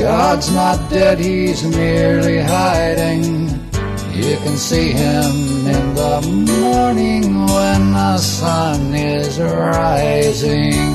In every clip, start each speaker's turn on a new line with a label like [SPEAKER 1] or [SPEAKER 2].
[SPEAKER 1] God's not dead, he's merely hiding. You can see him in the morning when the sun is rising.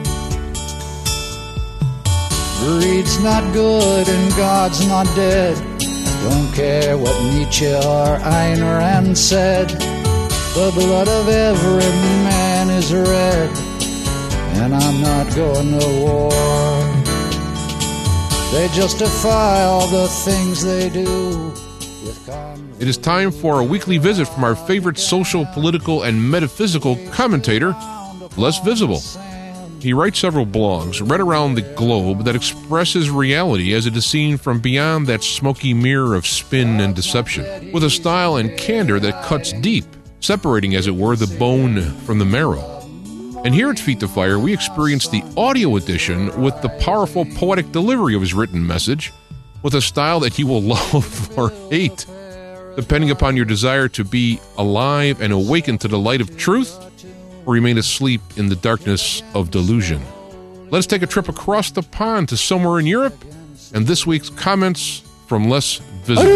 [SPEAKER 1] Greed's not good and God's not dead. Don't care what Nietzsche or Ayn Rand said. The blood of every man is red, and I'm not going to war. They justify all the things they do.
[SPEAKER 2] It is time for a weekly visit from our favorite social, political, and metaphysical commentator, Les Visible. He writes several blogs read around the globe that expresses reality as it is seen from beyond that smoky mirror of spin and deception, with a style and candor that cuts deep, separating, as it were, the bone from the marrow. And here at Feet to Fire, we experience the audio edition with the powerful poetic delivery of his written message, with a style that you will love or hate, depending upon your desire to be alive and awaken to the light of truth, or remain asleep in the darkness of delusion. Let's take a trip across the pond to somewhere in Europe, and this week's comments from Les Visible.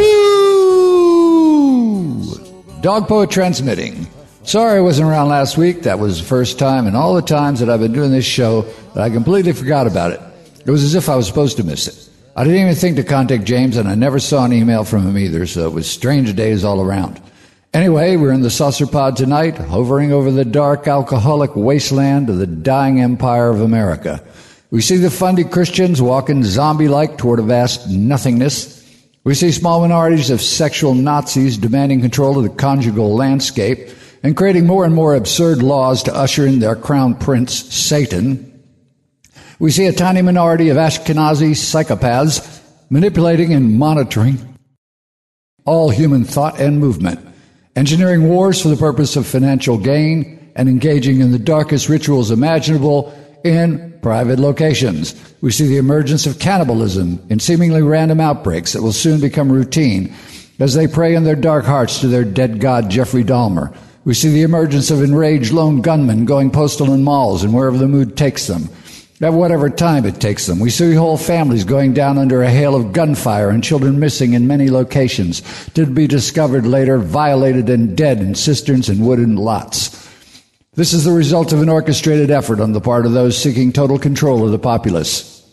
[SPEAKER 1] Dog Poet transmitting. Sorry I wasn't around last week. That was the first time in all the times that I've been doing this show that I completely forgot about it. It was as if I was supposed to miss it. I didn't even think to contact James, and I never saw an email from him either, so it was strange days all around. Anyway, we're in the saucer pod tonight, hovering over the dark, alcoholic wasteland of the dying empire of America. We see the fundy Christians walking zombie-like toward a vast nothingness. We see small minorities of sexual Nazis demanding control of the conjugal landscape and creating more and more absurd laws to usher in their crown prince, Satan. We see a tiny minority of Ashkenazi psychopaths manipulating and monitoring all human thought and movement, engineering wars for the purpose of financial gain, and engaging in the darkest rituals imaginable in private locations. We see the emergence of cannibalism in seemingly random outbreaks that will soon become routine as they pray in their dark hearts to their dead god Jeffrey Dahmer. We see the emergence of enraged lone gunmen going postal in malls and wherever the mood takes them, at whatever time it takes them. We see whole families going down under a hail of gunfire and children missing in many locations, to be discovered later violated and dead in cisterns and wooden lots. This is the result of an orchestrated effort on the part of those seeking total control of the populace,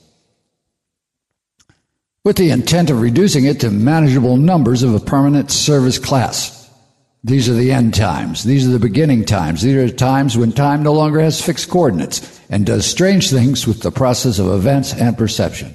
[SPEAKER 1] with the intent of reducing it to manageable numbers of a permanent service class. These are the end times. These are the beginning times. These are times when time no longer has fixed coordinates and does strange things with the process of events and perception.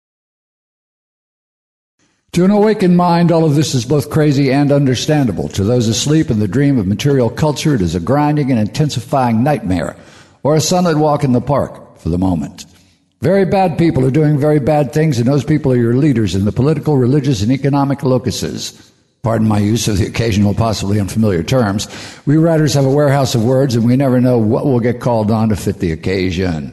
[SPEAKER 1] To an awakened mind, all of this is both crazy and understandable. To those asleep in the dream of material culture, it is a grinding and intensifying nightmare, or a sunlit walk in the park for the moment. Very bad people are doing very bad things, and those people are your leaders in the political, religious, and economic locuses. Pardon my use of the occasional, possibly unfamiliar terms. We writers have a warehouse of words, and we never know what will get called on to fit the occasion.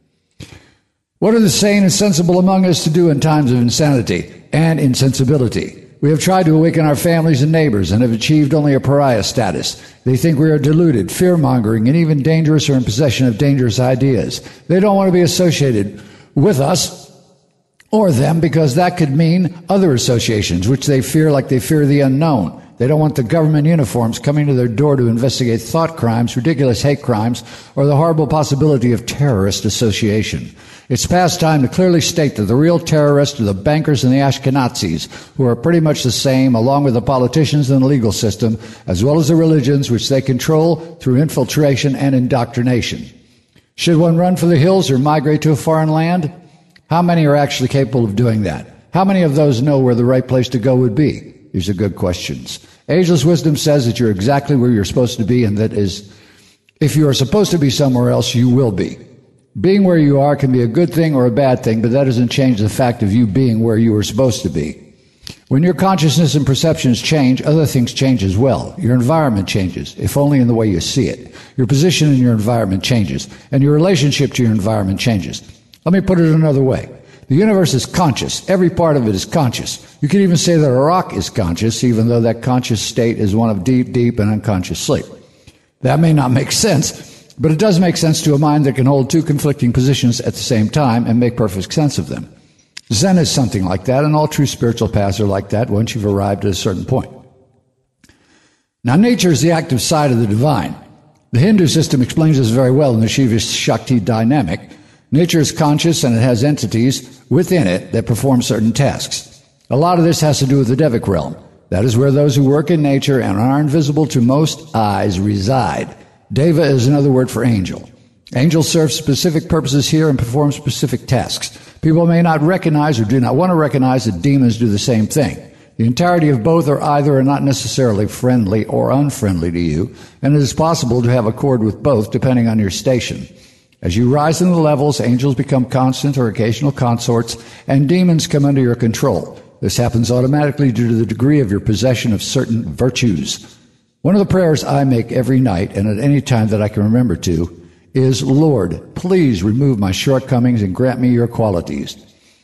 [SPEAKER 1] What are the sane and sensible among us to do in times of insanity and insensibility? We have tried to awaken our families and neighbors and have achieved only a pariah status. They think we are deluded, fear-mongering, and even dangerous or in possession of dangerous ideas. They don't want to be associated with us or them, because that could mean other associations, which they fear like they fear the unknown. They don't want the government uniforms coming to their door to investigate thought crimes, ridiculous hate crimes, or the horrible possibility of terrorist association. It's past time to clearly state that the real terrorists are the bankers and the Ashkenazis, who are pretty much the same, along with the politicians and the legal system, as well as the religions which they control through infiltration and indoctrination. Should one run for the hills or migrate to a foreign land? How many are actually capable of doing that? How many of those know where the right place to go would be? These are good questions. Ageless wisdom says that you're exactly where you're supposed to be, and that is, if you are supposed to be somewhere else, you will be. Being where you are can be a good thing or a bad thing, but that doesn't change the fact of you being where you were supposed to be. When your consciousness and perceptions change, other things change as well. Your environment changes, if only in the way you see it. Your position in your environment changes, and your relationship to your environment changes. Let me put it another way. The universe is conscious. Every part of it is conscious. You can even say that a rock is conscious, even though that conscious state is one of deep, deep and unconscious sleep. That may not make sense, but it does make sense to a mind that can hold two conflicting positions at the same time and make perfect sense of them. Zen is something like that, and all true spiritual paths are like that once you've arrived at a certain point. Now, nature is the active side of the divine. The Hindu system explains this very well in the Shiva-Shakti dynamic. Nature is conscious, and it has entities within it that perform certain tasks. A lot of this has to do with the Devic realm. That is where those who work in nature and are invisible to most eyes reside. Deva is another word for angel. Angels serve specific purposes here and perform specific tasks. People may not recognize or do not want to recognize that demons do the same thing. The entirety of both are either not necessarily friendly or unfriendly to you, and it is possible to have accord with both depending on your station. As you rise in the levels, angels become constant or occasional consorts, and demons come under your control. This happens automatically due to the degree of your possession of certain virtues. One of the prayers I make every night and at any time that I can remember to is, Lord, please remove my shortcomings and grant me your qualities.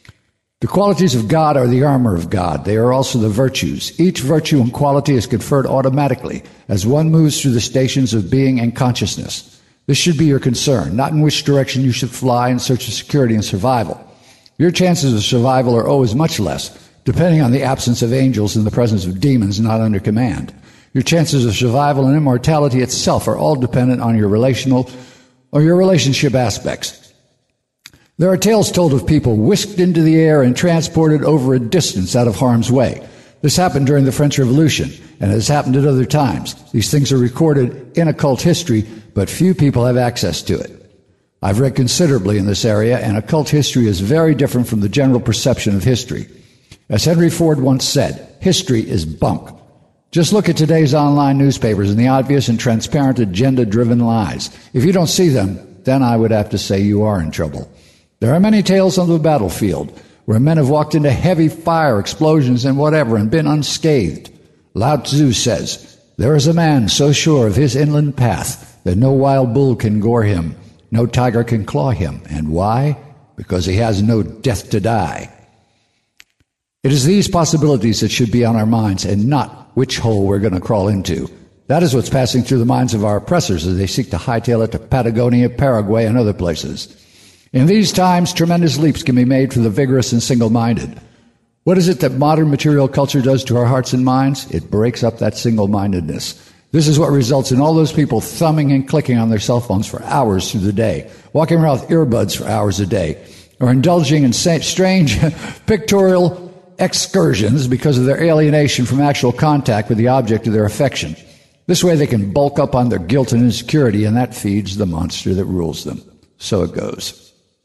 [SPEAKER 1] The qualities of God are the armor of God. They are also the virtues. Each virtue and quality is conferred automatically as one moves through the stations of being and consciousness. This should be your concern, not in which direction you should fly in search of security and survival. Your chances of survival are always much less, depending on the absence of angels and the presence of demons not under command. Your chances of survival and immortality itself are all dependent on your relational or your relationship aspects. There are tales told of people whisked into the air and transported over a distance out of harm's way. This happened during the French Revolution, and it has happened at other times. These things are recorded in occult history, but few people have access to it. I've read considerably in this area, and occult history is very different from the general perception of history. As Henry Ford once said, history is bunk. Just look at today's online newspapers and the obvious and transparent agenda-driven lies. If you don't see them, then I would have to say you are in trouble. There are many tales on the battlefield where men have walked into heavy fire, explosions, and whatever, and been unscathed. Lao Tzu says, there is a man so sure of his inland path that no wild bull can gore him, no tiger can claw him. And why? Because he has no death to die. It is these possibilities that should be on our minds and not which hole we're going to crawl into. That is what's passing through the minds of our oppressors as they seek to hightail it to Patagonia, Paraguay, and other places. In these times, tremendous leaps can be made for the vigorous and single-minded. What is it that modern material culture does to our hearts and minds? It breaks up that single-mindedness. This is what results in all those people thumbing and clicking on their cell phones for hours through the day, walking around with earbuds for hours a day, or indulging in strange pictorial excursions because of their alienation from actual contact with the object of their affection. This way they can bulk up on their guilt and insecurity, and that feeds the monster that rules them. So it goes.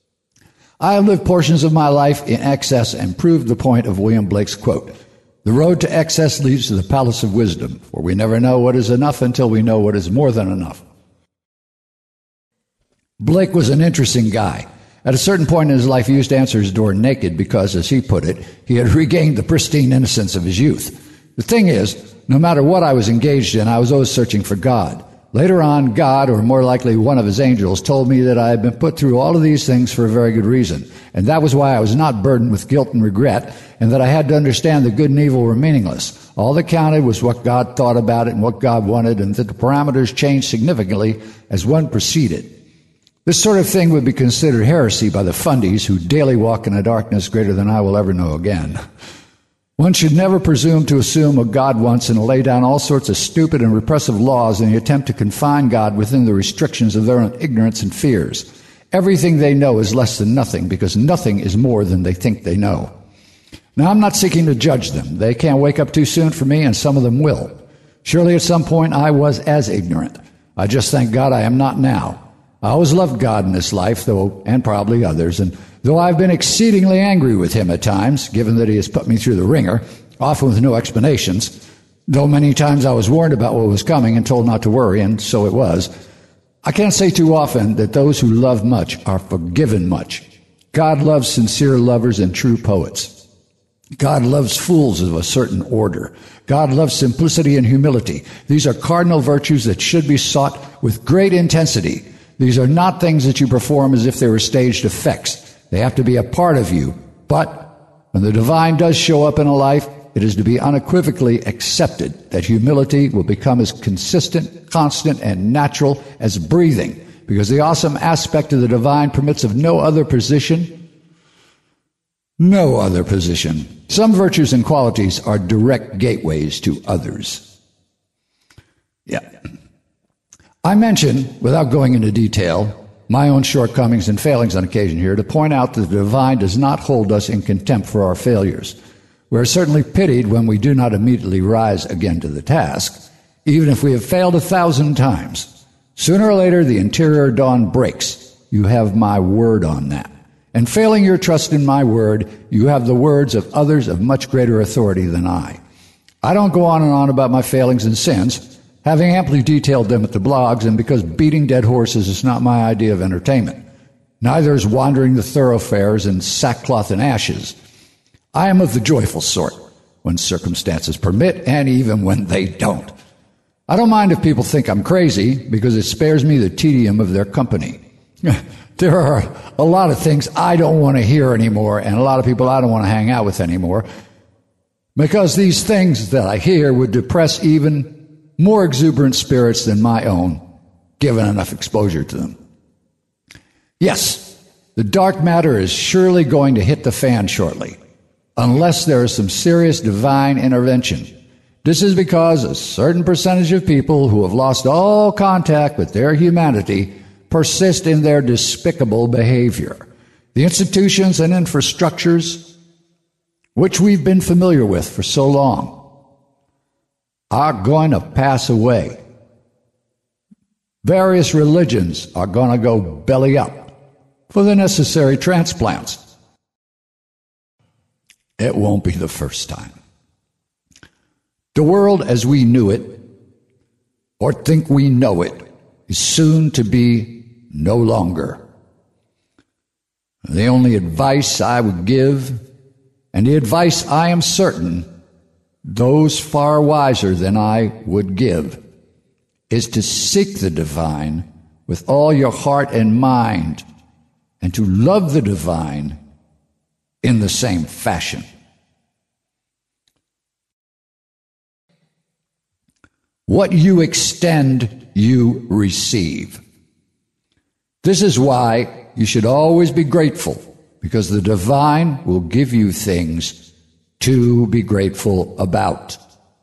[SPEAKER 1] I have lived portions of my life in excess and proved the point of William Blake's quote, "The road to excess leads to the palace of wisdom, for we never know what is enough until we know what is more than enough." Blake was an interesting guy. At a certain point in his life, he used to answer his door naked because, as he put it, he had regained the pristine innocence of his youth. The thing is, no matter what I was engaged in, I was always searching for God. Later on, God, or more likely one of his angels, told me that I had been put through all of these things for a very good reason, and that was why I was not burdened with guilt and regret, and that I had to understand that good and evil were meaningless. All that counted was what God thought about it and what God wanted, and that the parameters changed significantly as one proceeded. This sort of thing would be considered heresy by the fundies who daily walk in a darkness greater than I will ever know again. One should never presume to assume what God wants and lay down all sorts of stupid and repressive laws in the attempt to confine God within the restrictions of their own ignorance and fears. Everything they know is less than nothing, because nothing is more than they think they know. Now, I'm not seeking to judge them. They can't wake up too soon for me, and some of them will. Surely at some point I was as ignorant. I just thank God I am not now. I always loved God in this life, though, and probably others, and though I've been exceedingly angry with him at times, given that he has put me through the ringer, often with no explanations, though many times I was warned about what was coming and told not to worry, and so it was, I can't say too often that those who love much are forgiven much. God loves sincere lovers and true poets. God loves fools of a certain order. God loves simplicity and humility. These are cardinal virtues that should be sought with great intensity. These are not things that you perform as if they were staged effects. They have to be a part of you. But when the divine does show up in a life, it is to be unequivocally accepted that humility will become as consistent, constant, and natural as breathing, because the awesome aspect of the divine permits of no other position No other position. Some virtues and qualities are direct gateways to others. Yeah. I mention, without going into detail, my own shortcomings and failings on occasion here to point out that the divine does not hold us in contempt for our failures. We are certainly pitied when we do not immediately rise again to the task, even if we have failed 1,000 times. Sooner or later, the interior dawn breaks. You have my word on that. And failing your trust in my word, you have the words of others of much greater authority than I. I don't go on and on about my failings and sins, having amply detailed them at the blogs, and because beating dead horses is not my idea of entertainment. Neither is wandering the thoroughfares in sackcloth and ashes. I am of the joyful sort, when circumstances permit, and even when they don't. I don't mind if people think I'm crazy, because it spares me the tedium of their company. There are a lot of things I don't want to hear anymore, and a lot of people I don't want to hang out with anymore, because these things that I hear would depress even more exuberant spirits than my own, given enough exposure to them. Yes, the dark matter is surely going to hit the fan shortly, unless there is some serious divine intervention. This is because a certain percentage of people who have lost all contact with their humanity persist in their despicable behavior. The institutions and infrastructures which we've been familiar with for so long are going to pass away. Various religions are going to go belly up for the necessary transplants. It won't be the first time. The world as we knew it, or think we know it, is soon to be no longer. The only advice I would give, and the advice I am certain those far wiser than I would give, is to seek the divine with all your heart and mind, and to love the divine in the same fashion. What you extend, you receive. This is why you should always be grateful, because the divine will give you things to be grateful about.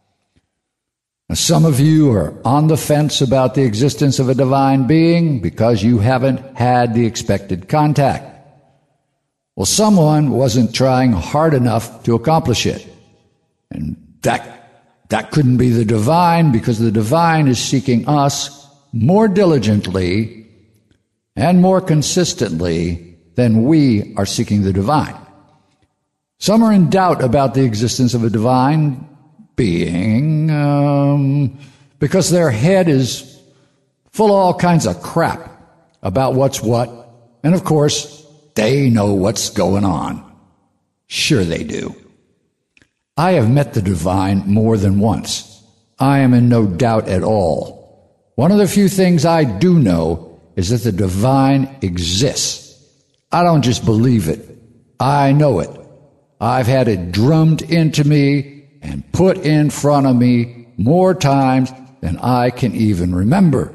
[SPEAKER 1] Now, some of you are on the fence about the existence of a divine being because you haven't had the expected contact. Well, someone wasn't trying hard enough to accomplish it. And that couldn't be the divine, because the divine is seeking us more diligently and more consistently than we are seeking the divine. Some are in doubt about the existence of a divine being because their head is full of all kinds of crap about what's what, and of course, they know what's going on. Sure they do. I have met the divine more than once. I am in no doubt at all. One of the few things I do know is that the divine exists. I don't just believe it. I know it. I've had it drummed into me and put in front of me more times than I can even remember.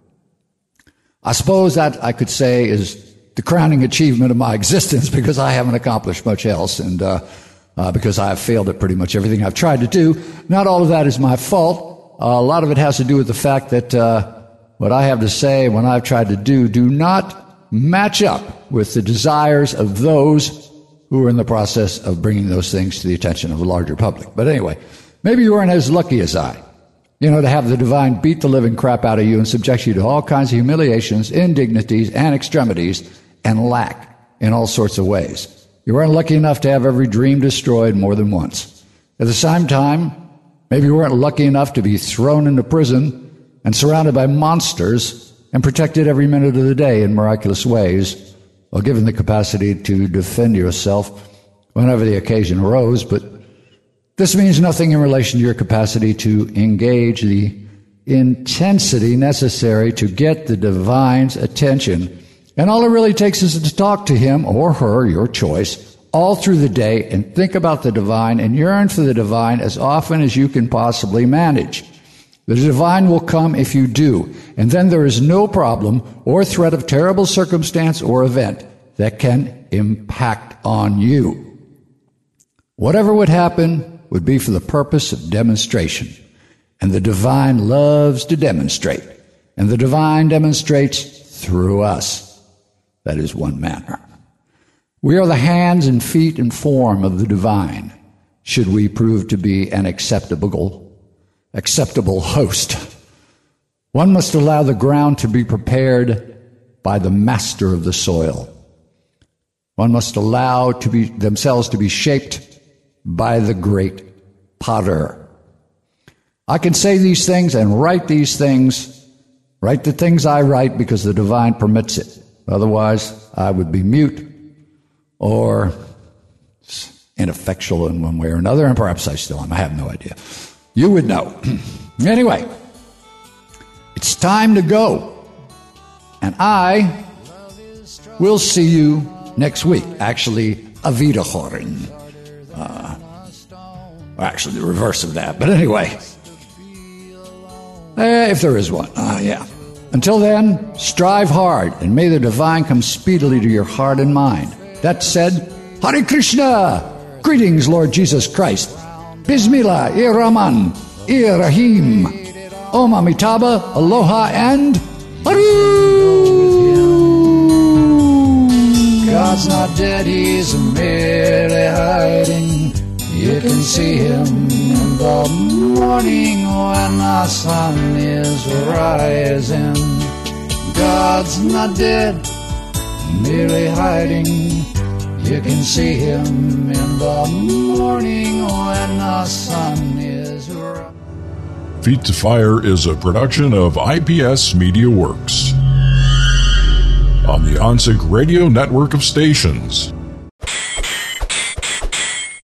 [SPEAKER 1] I suppose that I could say is the crowning achievement of my existence, because I haven't accomplished much else, and because I've failed at pretty much everything I've tried to do. Not all of that is my fault. A lot of it has to do with the fact that what I have to say, what I've tried to do not match up with the desires of those who are in the process of bringing those things to the attention of a larger public. But anyway, maybe you weren't as lucky as I, to have the divine beat the living crap out of you and subject you to all kinds of humiliations, indignities, and extremities, and lack in all sorts of ways. You weren't lucky enough to have every dream destroyed more than once. At the same time, maybe you weren't lucky enough to be thrown into prison and surrounded by monsters and protected every minute of the day in miraculous ways, while given the capacity to defend yourself whenever the occasion arose. But this means nothing in relation to your capacity to engage the intensity necessary to get the divine's attention. And all it really takes is to talk to him or her, your choice, all through the day, and think about the divine and yearn for the divine as often as you can possibly manage. The divine will come if you do, and then there is no problem or threat of terrible circumstance or event that can impact on you. Whatever would happen would be for the purpose of demonstration. And the divine loves to demonstrate. And the divine demonstrates through us. That is one manner. We are the hands and feet and form of the divine, should we prove to be an acceptable host. One must allow the ground to be prepared by the master of the soil. One must allow themselves to be shaped by the great potter. I can say these things and write these things, write the things I write because the divine permits it. Otherwise, I would be mute or ineffectual in one way or another, and perhaps I still am. I have no idea. You would know. Anyway, it's time to go. And I will see you next week. Actually, auf Wiederhören. Actually, the reverse of that. But anyway, if there is one. Yeah. Until then, strive hard, and may the divine come speedily to your heart and mind. That said, Hare Krishna! Greetings, Lord Jesus Christ. Bismillah, Ir-Rahman, Ir-Rahim. Om Amitabha, Aloha, and Haru! God's not dead, he's merely hiding. You can see him in the morning when the sun is rising. God's not dead, merely hiding. You can see him in the morning when the sun is rising.
[SPEAKER 3] Feet to Fire is a production of IPS Media Works on the OnSync Radio network of stations.